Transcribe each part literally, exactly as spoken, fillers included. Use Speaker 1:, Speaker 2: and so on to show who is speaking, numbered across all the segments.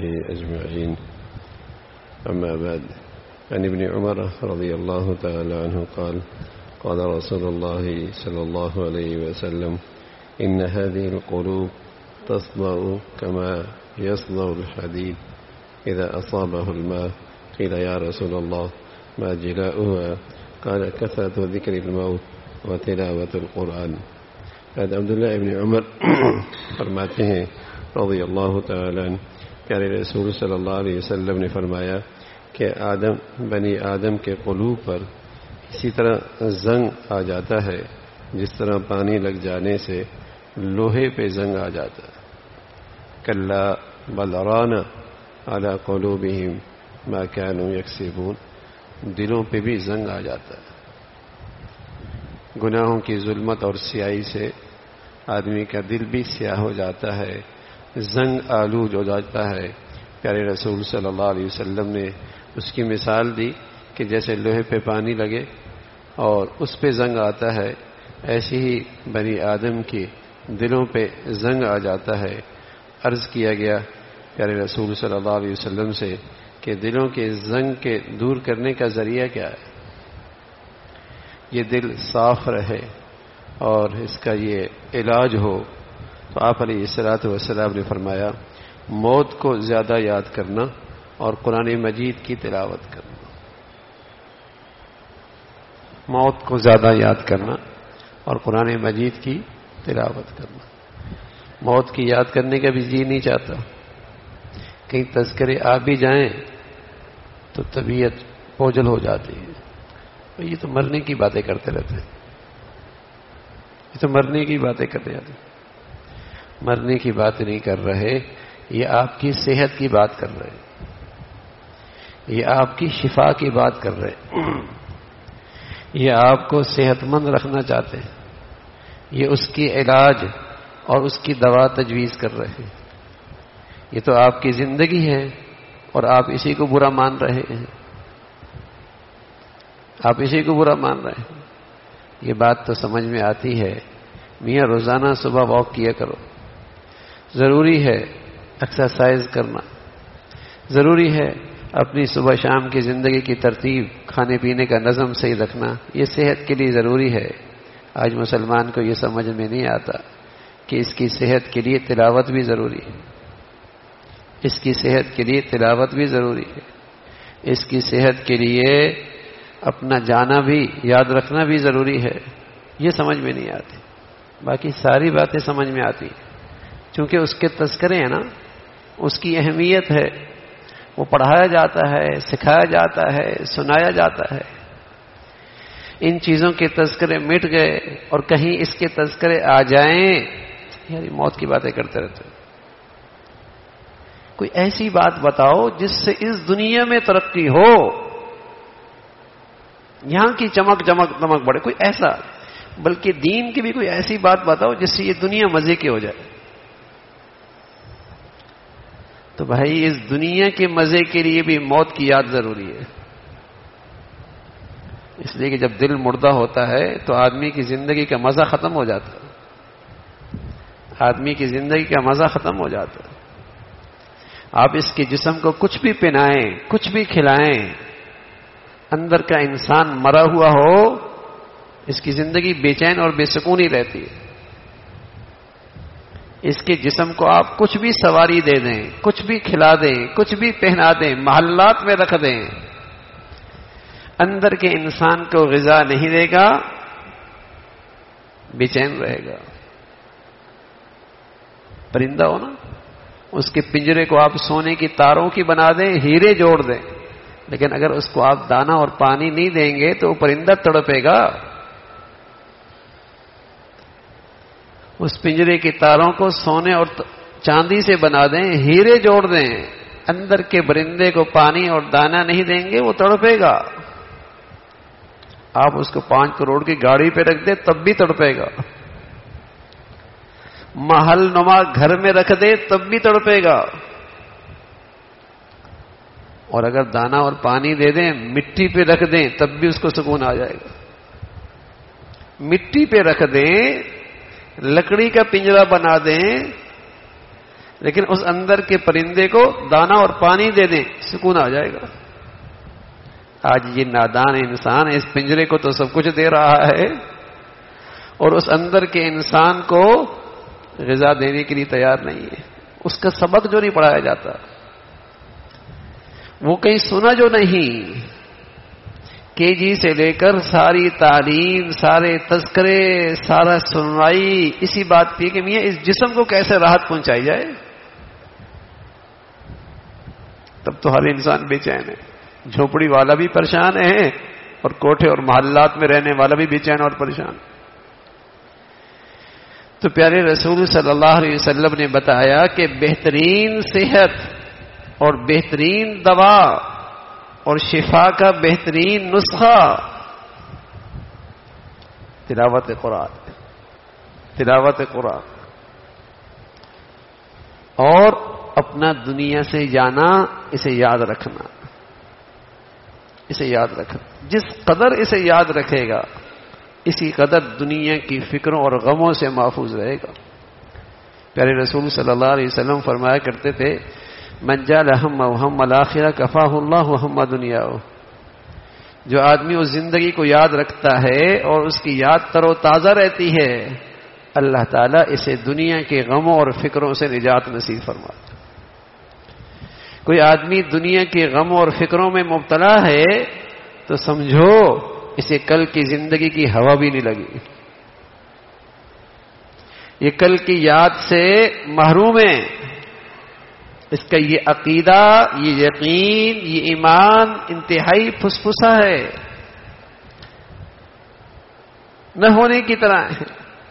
Speaker 1: أجمعين. أما بعد، عن ابن عمر رضي الله تعالى عنه قال قال رسول الله صلى الله عليه وسلم: إن هذه القلوب تصدأ كما يصدأ الحديد إذا أصابه الماء. قيل يا رسول الله ما جلاؤها؟ قال كثرة ذكر الموت وتلاوة القرآن. حضرت عبداللہ ابن عمر فرماتے ہیں رضی اللہ تعالیٰ عنہ، پیارے رسول صلی اللہ علیہ وسلم نے فرمایا کہ آدم بنی آدم کے قلوب پر اسی طرح زنگ آ جاتا ہے جس طرح پانی لگ جانے سے لوہے پہ زنگ آ جاتا ہے. کلا بل ران علی قلوبہم ما کانوا یکسبون، دلوں پہ بھی زنگ آ جاتا ہے. گناہوں کی ظلمت اور سیاہی سے آدمی کا دل بھی سیاہ ہو جاتا ہے، زنگ آلود ہو جاتا ہے. پیارے رسول صلی اللہ علیہ وسلم نے اس کی مثال دی کہ جیسے لوہے پہ پانی لگے اور اس پہ زنگ آتا ہے، ایسے ہی بنی آدم کی دلوں پہ زنگ آ جاتا ہے. عرض کیا گیا پیارے رسول صلی اللہ علیہ وسلم سے کہ دلوں کے زنگ کے دور کرنے کا ذریعہ کیا ہے؟ یہ دل صاف رہے اور اس کا یہ علاج ہو. تو آپ علیہ الصلوۃ والسلام نے فرمایا موت کو زیادہ یاد کرنا اور قرآن مجید کی تلاوت کرنا. موت کو زیادہ یاد کرنا اور قرآن مجید کی تلاوت کرنا. موت کی یاد کرنے کا بھی جی نہیں چاہتا، کہیں تذکرے آ بھی جائیں تو طبیعت بوجھل ہو جاتی ہے. یہ تو مرنے کی باتیں کرتے رہتے ہیں، یہ تو مرنے کی باتیں کرتے رہتے ہیں. مرنے کی بات نہیں کر رہے، یہ آپ کی صحت کی بات کر رہے، یہ آپ کی شفا کی بات کر رہے، یہ آپ کو صحت مند رکھنا چاہتے ہیں، یہ اس کی علاج اور اس کی دوا تجویز کر رہے ہیں. یہ تو آپ کی زندگی ہے اور آپ اسی کو برا مان رہے ہیں، آپ اسی کو برا مان رہے ہیں. یہ بات تو سمجھ میں آتی ہے. میاں روزانہ صبح واک کیا کرو، ضروری ہے ایکسرسائز کرنا، ضروری ہے اپنی صبح شام کی زندگی کی ترتیب، کھانے پینے کا نظم صحیح رکھنا، یہ صحت کے لیے ضروری ہے. آج مسلمان کو یہ سمجھ میں نہیں آتا کہ اس کی صحت کے لیے تلاوت بھی ضروری ہے، اس کی صحت کے لیے تلاوت بھی ضروری ہے، اس کی صحت کے لیے اپنا جانا بھی یاد رکھنا بھی ضروری ہے. یہ سمجھ میں نہیں آتی، باقی ساری باتیں سمجھ میں آتی چونکہ اس کے تذکرے ہیں نا، اس کی اہمیت ہے، وہ پڑھایا جاتا ہے، سکھایا جاتا ہے، سنایا جاتا ہے. ان چیزوں کے تذکرے مٹ گئے اور کہیں اس کے تذکرے آ جائیں، یعنی موت کی باتیں کرتے رہتے. کوئی ایسی بات بتاؤ جس سے اس دنیا میں ترقی ہو، یہاں کی چمک چمک دمک بڑھے، کوئی ایسا، بلکہ دین کی بھی کوئی ایسی بات بتاؤ جس سے یہ دنیا مزے کی ہو جائے. تو بھائی اس دنیا کے مزے کے لیے بھی موت کی یاد ضروری ہے. اس لیے کہ جب دل مردہ ہوتا ہے تو آدمی کی زندگی کا مزہ ختم ہو جاتا ہے، آدمی کی زندگی کا مزہ ختم ہو جاتا ہے. آپ اس کے جسم کو کچھ بھی پہنائیں، کچھ بھی کھلائیں، اندر کا انسان مرا ہوا ہو، اس کی زندگی بے چین اور بے سکون ہی رہتی ہے. اس کے جسم کو آپ کچھ بھی سواری دے دیں، کچھ بھی کھلا دیں، کچھ بھی پہنا دیں، محلات میں رکھ دیں، اندر کے انسان کو غذا نہیں دے گا، بے چین رہے گا. پرندہ ہو نا، اس کے پنجرے کو آپ سونے کی تاروں کی بنا دیں، ہیرے جوڑ دیں، لیکن اگر اس کو آپ دانہ اور پانی نہیں دیں گے تو وہ پرندہ تڑپے گا. اس پنجرے کی تاروں کو سونے اور چاندی سے بنا دیں، ہیرے جوڑ دیں، اندر کے پرندے کو پانی اور دانہ نہیں دیں گے، وہ تڑپے گا. آپ اس کو پانچ کروڑ کی گاڑی پہ رکھ دیں تب بھی تڑپے گا، محل نما گھر میں رکھ دیں تب بھی تڑپے گا. اور اگر دانہ اور پانی دے دیں، مٹی پہ رکھ دیں تب بھی اس کو سکون آ جائے گا. مٹی پہ رکھ دیں، لکڑی کا پنجرا بنا دیں، لیکن اس اندر کے پرندے کو دانا اور پانی دے دیں، سکون آ جائے گا۔ آج یہ نادان انسان اس پنجرے کو تو سب کچھ دے رہا ہے اور اس اندر کے انسان کو غذا دینے کے لیے تیار نہیں ہے۔ اس کا سبق جو نہیں پڑھایا جاتا، وہ کہیں سنا جو نہیں، کے جی سے لے کر ساری تعلیم، سارے تذکرے، سارا سنوائی اسی بات پہ کہ میاں اس جسم کو کیسے راحت پہنچائی جائے۔ تب تو ہر انسان بے چین ہے، جھوپڑی والا بھی پریشان ہے اور کوٹھے اور محلات میں رہنے والا بھی بے چین اور پریشان۔ تو پیارے رسول صلی اللہ علیہ وسلم نے بتایا کہ بہترین صحت اور بہترین دوا اور شفا کا بہترین نسخہ تلاوت قرآن، تلاوت قرآن اور اپنا دنیا سے جانا، اسے یاد رکھنا، اسے یاد رکھنا۔ جس قدر اسے یاد رکھے گا اسی قدر دنیا کی فکروں اور غموں سے محفوظ رہے گا۔ پیارے رسول صلی اللہ علیہ وسلم فرمایا کرتے تھے من جعل همه هم الاخرہ کفاہ اللہ ہم دنیا، جو آدمی اس زندگی کو یاد رکھتا ہے اور اس کی یاد تر و تازہ رہتی ہے، اللہ تعالیٰ اسے دنیا کے غموں اور فکروں سے نجات نصیب فرماتا۔ کوئی آدمی دنیا کے غموں اور فکروں میں مبتلا ہے تو سمجھو اسے کل کی زندگی کی ہوا بھی نہیں لگی، یہ کل کی یاد سے محروم ہے۔ اس کا یہ عقیدہ، یہ یقین، یہ ایمان انتہائی پھسپھسا ہے، نہ ہونے کی طرح ہے۔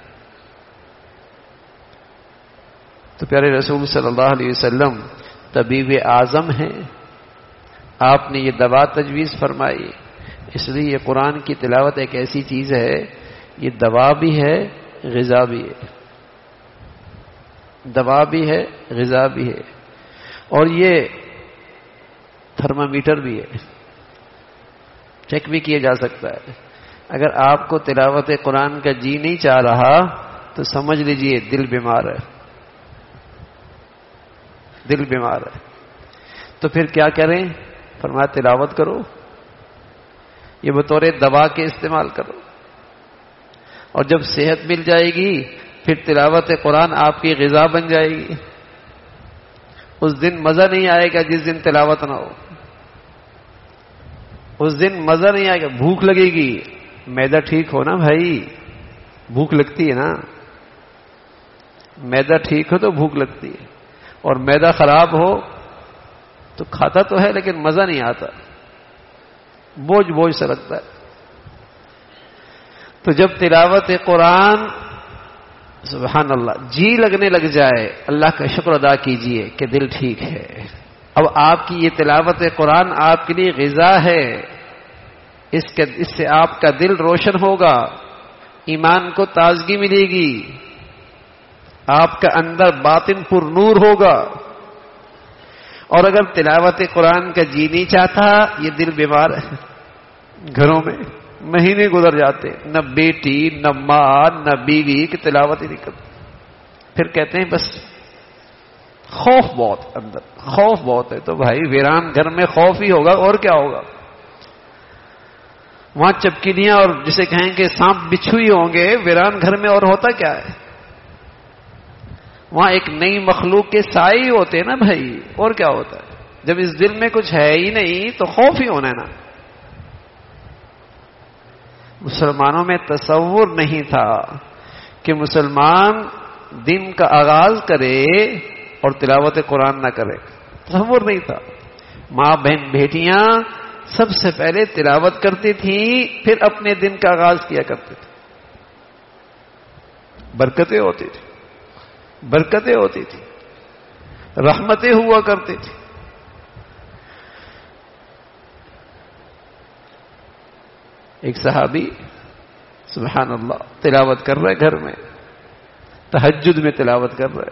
Speaker 1: تو پیارے رسول صلی اللہ علیہ وسلم طبیب اعظم ہیں، آپ نے یہ دوا تجویز فرمائی۔ اس لیے یہ قرآن کی تلاوت ایک ایسی چیز ہے، یہ دوا بھی ہے، غذا بھی ہے، دوا بھی ہے، غذا بھی ہے، اور یہ تھرمامیٹر بھی ہے، چیک بھی کیا جا سکتا ہے۔ اگر آپ کو تلاوت قرآن کا جی نہیں چاہ رہا تو سمجھ لیجئے دل بیمار ہے، دل بیمار ہے۔ تو پھر کیا کریں؟ فرمایا تلاوت کرو، یہ بطور دوا کے استعمال کرو، اور جب صحت مل جائے گی پھر تلاوت قرآن آپ کی غذا بن جائے گی۔ اس دن مزہ نہیں آئے گا جس دن تلاوت نہ ہو، اس دن مزہ نہیں آئے گا، بھوک لگے گی۔ معدہ ٹھیک ہو نا بھائی، بھوک لگتی ہے نا، معدہ ٹھیک ہو تو بھوک لگتی ہے، اور معدہ خراب ہو تو کھاتا تو ہے لیکن مزہ نہیں آتا، بوجھ بوجھ سا لگتا ہے۔ تو جب تلاوت قرآن سبحان اللہ جی لگنے لگ جائے، اللہ کا شکر ادا کیجئے کہ دل ٹھیک ہے۔ اب آپ کی یہ تلاوت قرآن آپ کے لیے غذا ہے، اس کے اس سے آپ کا دل روشن ہوگا، ایمان کو تازگی ملے گی، آپ کا اندر باطن پر نور ہوگا۔ اور اگر تلاوت قرآن کا جی نہیں چاہتا، یہ دل بیمار ہے، گھروں میں مہینے گزر جاتے، نہ بیٹی نہ ماں نہ بیوی کی تلاوت ہی نہیں کرتی، پھر کہتے ہیں بس خوف بہت، اندر خوف بہت ہے۔ تو بھائی ویران گھر میں خوف ہی ہوگا اور کیا ہوگا؟ وہاں چپکلیاں اور جسے کہیں کہ سانپ بچھو ہی ہوں گے، ویران گھر میں اور ہوتا کیا ہے؟ وہاں ایک نئی مخلوق کے سائے ہی ہوتے ہیں نا بھائی، اور کیا ہوتا ہے؟ جب اس دل میں کچھ ہے ہی نہیں تو خوف ہی ہونا ہے نا۔ مسلمانوں میں تصور نہیں تھا کہ مسلمان دن کا آغاز کرے اور تلاوت قرآن نہ کرے، تصور نہیں تھا۔ ماں بہن بیٹیاں سب سے پہلے تلاوت کرتی تھیں، پھر اپنے دن کا آغاز کیا کرتے تھے، برکتیں ہوتی تھی، برکتیں ہوتی تھی، رحمتیں ہوا کرتی تھی۔ ایک صحابی سبحان اللہ تلاوت کر رہے گھر میں، تہجد میں تلاوت کر رہے،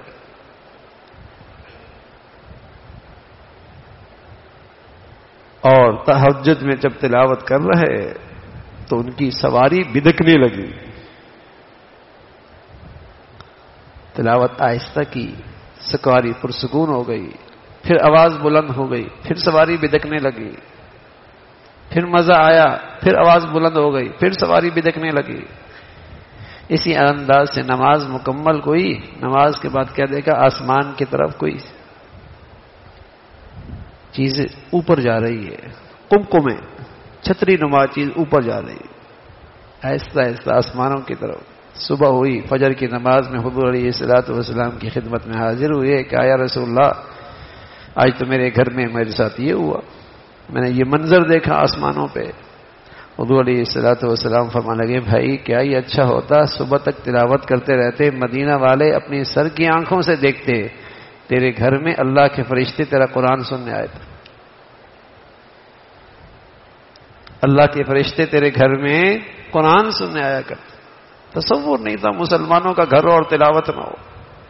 Speaker 1: اور تہجد میں جب تلاوت کر رہے تو ان کی سواری بدکنے لگی، تلاوت آہستہ کی، سواری پرسکون ہو گئی، پھر آواز بلند ہو گئی، پھر سواری بدکنے لگی، پھر مزہ آیا، پھر آواز بلند ہو گئی، پھر سواری بدکنے لگی. اسی انداز سے نماز مکمل کوئی، نماز کے بعد کیا دیکھا؟ آسمان کی طرف کوئی چیز اوپر جا رہی ہے، کمکمیں چھتری نما چیز اوپر جا رہی ہے آہستہ آہستہ آسمانوں کی طرف. صبح ہوئی، فجر کی نماز میں حضور علیہ الصلوۃ والسلام کی خدمت میں حاضر ہوئے کہ یا رسول اللہ، آج تو میرے گھر میں میرے ساتھ یہ ہوا، میں نے یہ منظر دیکھا آسمانوں پہ. حضور علیہ الصلوۃ والسلام فرمانے لگے بھائی کیا یہ اچھا ہوتا صبح تک تلاوت کرتے رہتے، مدینہ والے اپنی سر کی آنکھوں سے دیکھتے تیرے گھر میں اللہ کے فرشتے تیرا قرآن سننے آئے تھے، اللہ کے فرشتے تیرے گھر میں قرآن سننے آیا کرتے. تصور نہیں تھا مسلمانوں کا گھر اور تلاوت نہ ہو.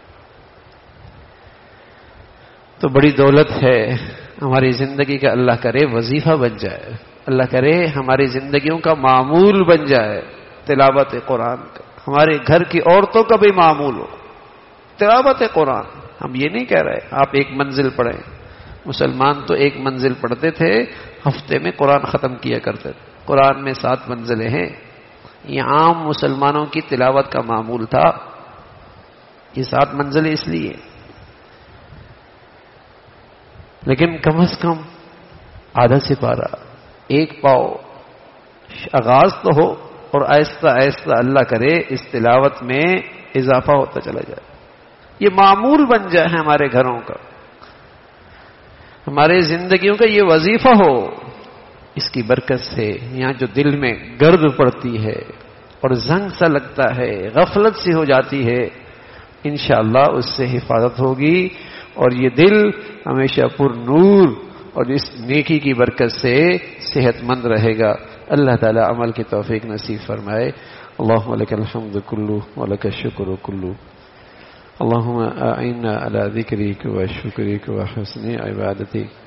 Speaker 1: تو بڑی دولت ہے ہماری زندگی کا، اللہ کرے وظیفہ بن جائے، اللہ کرے ہماری زندگیوں کا معمول بن جائے تلاوت قرآن کا، ہمارے گھر کی عورتوں کا بھی معمول ہو تلاوت قرآن. ہم یہ نہیں کہہ رہے آپ ایک منزل پڑھیں، مسلمان تو ایک منزل پڑھتے تھے، ہفتے میں قرآن ختم کیا کرتے تھے. قرآن میں سات منزلیں ہیں، یہ عام مسلمانوں کی تلاوت کا معمول تھا. یہ سات منزلیں اس لیے، لیکن کم از کم آدھا سپارہ، ایک پاؤ آغاز تو ہو، اور آہستہ آہستہ اللہ کرے اس تلاوت میں اضافہ ہوتا چلا جائے، یہ معمول بن جائے ہمارے گھروں کا، ہمارے زندگیوں کا یہ وظیفہ ہو. اس کی برکت سے یہاں جو دل میں گرد پڑتی ہے اور زنگ سا لگتا ہے، غفلت سی ہو جاتی ہے، انشاءاللہ اس سے حفاظت ہوگی، اور یہ دل ہمیشہ پر نور اور اس نیکی کی برکت سے صحت مند رہے گا. اللہ تعالی عمل کی توفیق نصیب فرمائے. اللہم لک الحمد کلو ولک الشکر کلو. اللہم اعنا علی ذکرک و شکرک و حسن عبادتک.